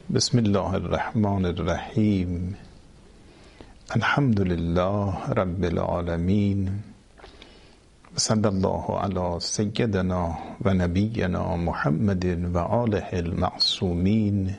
بسم الله الرحمن الرحیم. الحمد لله رب العالمین و صلی الله علی سیدنا و نبینا محمد و آله المعصومین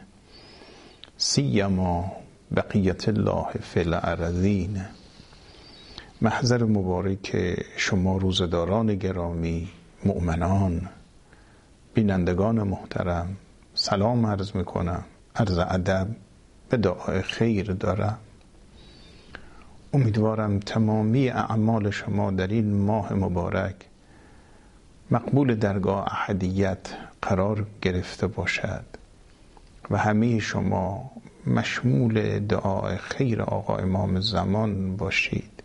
سیما بقیت الله فی الارضین. محضر مبارک شما روزداران گرامی، مؤمنان، بینندگان محترم، سلام عرض میکنم، عرض ادب به دعای خیر دارم. امیدوارم تمامی اعمال شما در این ماه مبارک مقبول درگاه احدیت قرار گرفته باشد و همه شما مشمول دعای خیر آقا امام زمان باشید.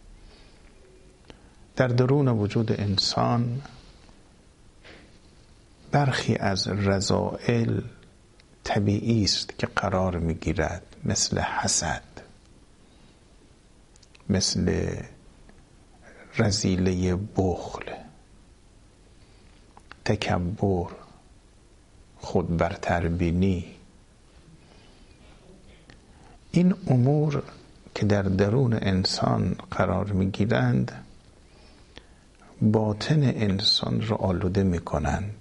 در درون وجود انسان برخی از رذائل طبیعی است که قرار میگیرد، مثل حسد، مثل رذیله بخل، تکبر، خود برتربینی. این امور که در درون انسان قرار میگیرند باطن انسان را آلوده میکنند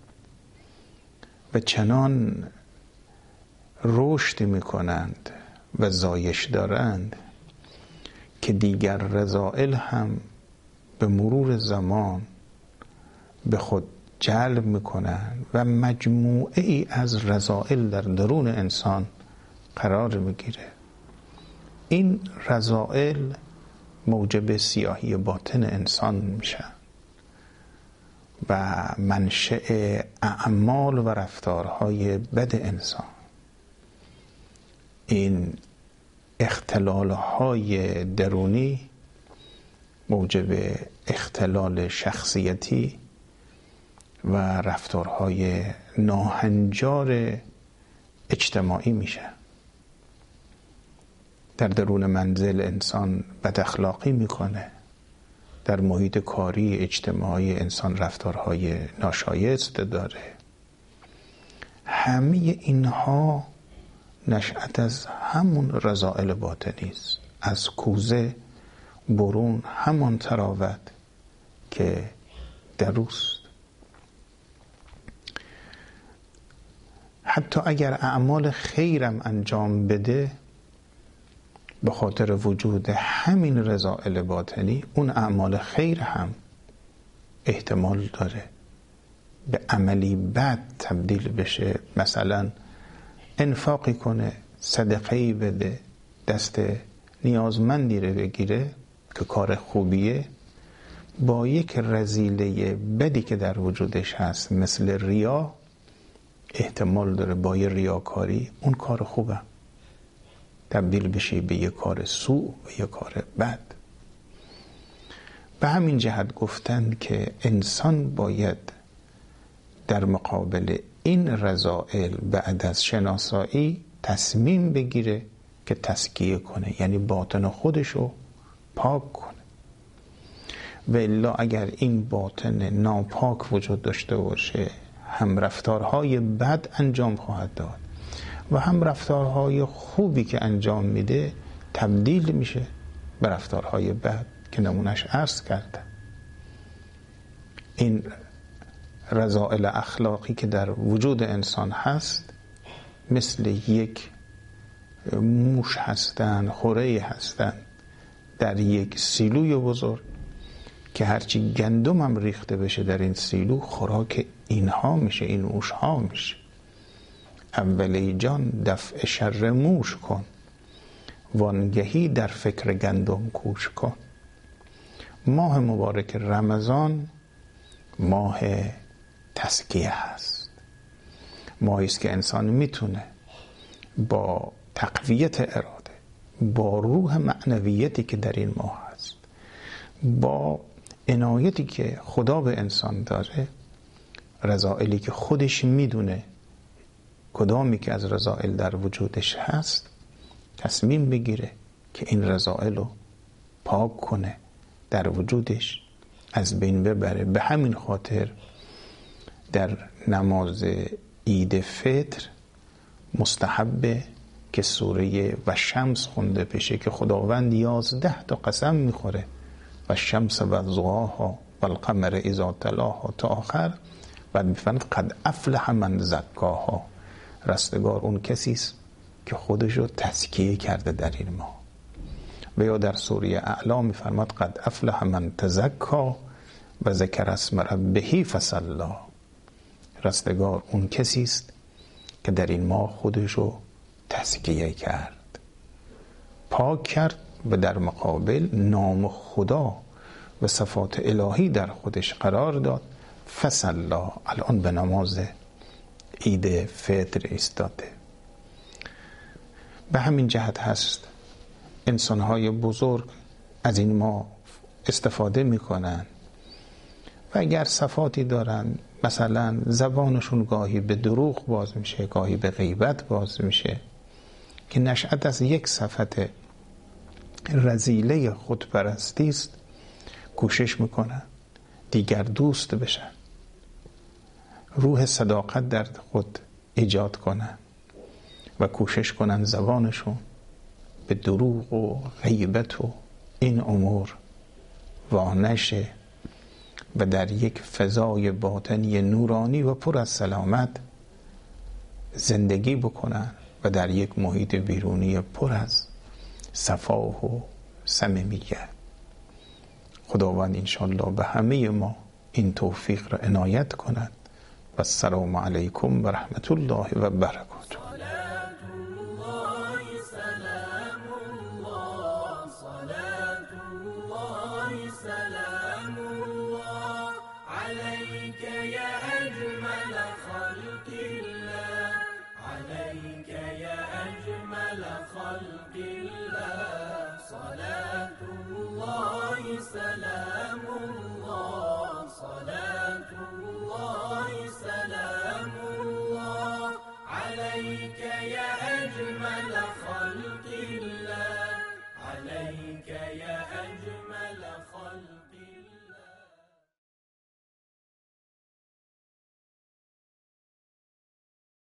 و چنان رشد میکنند و زایش دارند که دیگر رذائل هم به مرور زمان به خود جلب میکنند و مجموعه ای از رذائل در درون انسان قرار میگیره. این رذائل موجب سیاهی باطن انسان میشن و منشأ اعمال و رفتارهای بد انسان. این اختلالهای درونی موجب اختلال شخصیتی و رفتارهای ناهنجار اجتماعی میشه. در درون منزل انسان بد اخلاقی میکنه، در محیط کاری اجتماعی انسان رفتارهای ناشایست داره. همه اینها نشأت از همون رذائل باطنی است. از کوزه برون همان تراوت که دروست. حتی اگر اعمال خیرم انجام بده، به خاطر وجود همین رذائل باطنی اون اعمال خیر هم احتمال داره به عملی بد تبدیل بشه. مثلا انفاقی کنه، صدقه‌ای بده، دست نیازمندی رو بگیره که کار خوبیه، با یک رذیله بدی که در وجودش هست مثل ریا احتمال داره با یه ریاکاری اون کار خوبه تبدیل بشه به یک کار سوء و یک کار بد. به همین جهت گفتند که انسان باید در مقابل این رذائل بعد از شناسایی تصمیم بگیره که تزکیه کنه، یعنی باطن خودشو پاک کنه. و الا اگر این باطن ناپاک وجود داشته باشه، هم رفتارهای بد انجام خواهد داد و هم رفتارهای خوبی که انجام میده تبدیل میشه به رفتارهای بد که نمونش عرض کرده. این رذائل اخلاقی که در وجود انسان هست مثل یک موش هستن، خوره هستن در یک سیلوی بزرگ که هرچی گندم هم ریخته بشه در این سیلو خوراک اینها میشه، این موش ها میشه. اولی جان دفع شر موش کن، وانگهی در فکر گندم کوش کن. ماه مبارک رمضان ماه تزکیه هست، ماهی است که انسان میتونه با تقویت اراده، با روح معنویتی که در این ماه هست، با عنایتی که خدا به انسان داره، رذائلی که خودش میدونه کدامی که از رذائل در وجودش هست، تصمیم بگیره که این رذائل رو پاک کنه، در وجودش از بین ببره. به همین خاطر در نماز عید فطر مستحبه که سوره و شمس خونده بشه که خداوند 11 تا قسم میخوره و شمس و ضحاها و القمر اذا تلاها تا آخر. بعد میفرماید قد افلح من زکاها، رستگار اون کسی است که خودشو تزکیه کرده در این ماه. و یا در سوره اعلی میفرماید قد افلح من تزکا و ذکر اسم ربه فصلی، رستگار اون کسی است که در این ماه خودشو تزکیه کرد، پاک کرد و در مقابل نام خدا و صفات الهی در خودش قرار داد. فصلی، الان به نماز عید فطر ایستاده. به همین جهت هست انسان‌های بزرگ از این ماه استفاده میکنن و اگر صفاتی دارن، مثلا زبانشون گاهی به دروغ باز میشه، گاهی به غیبت باز میشه، که نشأت از یک صفت رذیله خودپرستی است، کوشش میکنن دیگر دوست بشن، روح صداقت در خود ایجاد کنن و کوشش کنن زبانشون به دروغ و غیبت و این امور وانشه و در یک فضای باطنی نورانی و پر از سلامت زندگی بکنن و در یک محیط بیرونی پر از صفا و صمیمیت. خداوند انشاءالله به همه ما این توفیق را عنایت کند. و السلام علیکم و رحمت الله و برکاته.